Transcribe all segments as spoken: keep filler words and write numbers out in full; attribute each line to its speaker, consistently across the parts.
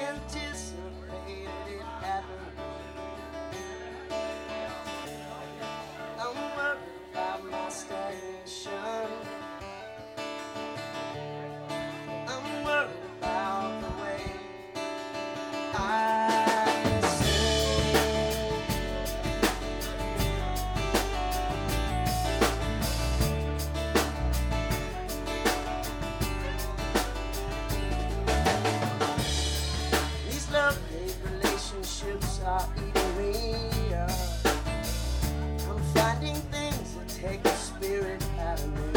Speaker 1: anticipated it happened. I'm worried about my stagnation. I'm worried about the way I sing. These love-hate relationships are eating me up. I'm finding things that take the spirit out of me.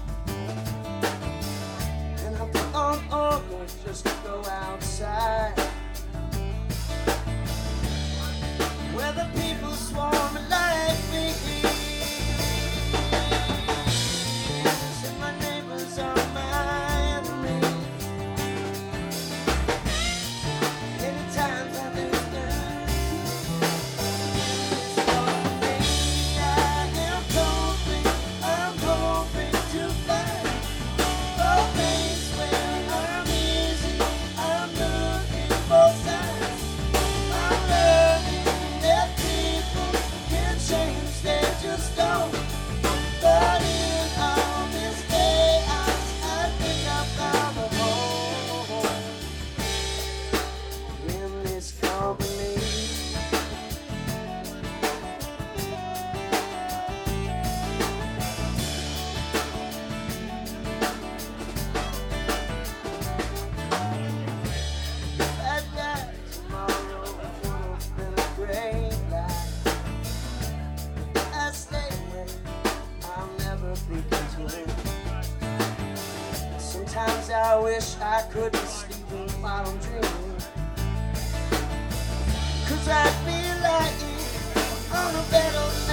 Speaker 1: And I put on organ just to go outside, where the people swarm like me. Said my neighbors are my enemies. Many times I've been down. I am hoping, I'm hoping to find a place where I'm easy. I'm looking for signs. I'm learning that people can change, they just don't. But in all this chaos, I think I found a home in this company. That night tomorrow would have been a great life. I stay away, I'll never be content. Sometimes I wish I could be sleeping while I'm dreaming, 'cause I feel like it on a better